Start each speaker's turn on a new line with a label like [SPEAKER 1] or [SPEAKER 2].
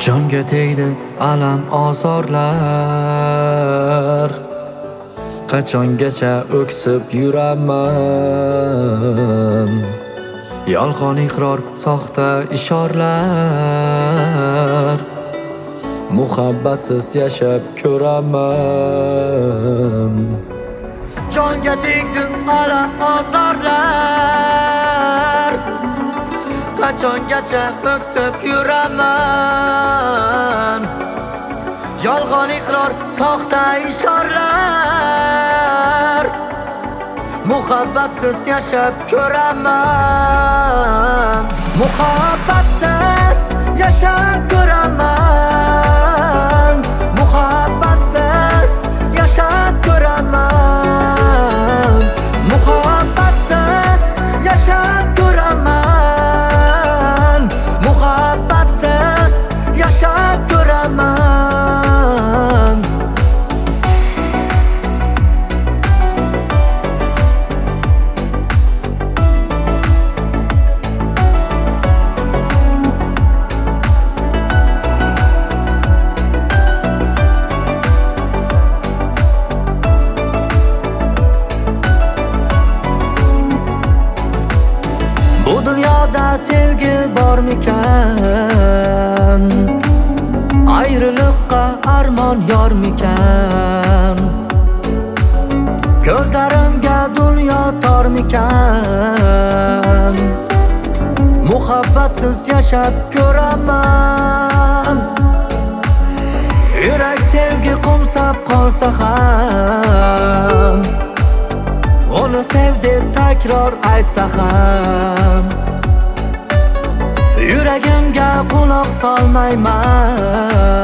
[SPEAKER 1] Jonga tegdi alam ozorlar, qachongacha o'ksib yuraman. Yolg'on iqror, soxta ishorlar, muhabbatsiz yashab ko'raman. Jonga tegdi alam ozorlar, qachongacha o'ksib yuraman. Yolg'on iqror, soxta ishorlar, muhabbatsiz yashab ko'raman. Muhabbatsiz yashab ko'raman. Muhabbatsiz yashab ko'raman. Muhabbatsiz yashab ko'raman. Muhabbatsiz yashab ko'raman. Bu dunyoda sevgi bormikan? Ayriliqqa armon yormikan? Ko'zlarimga dunyo tormikan? Muhabbatsiz yashab ko'raman. Yurak sevgi qumsab qolsa ham, uni sev deb takror aytsa ham, yuragimga quloq solmayman.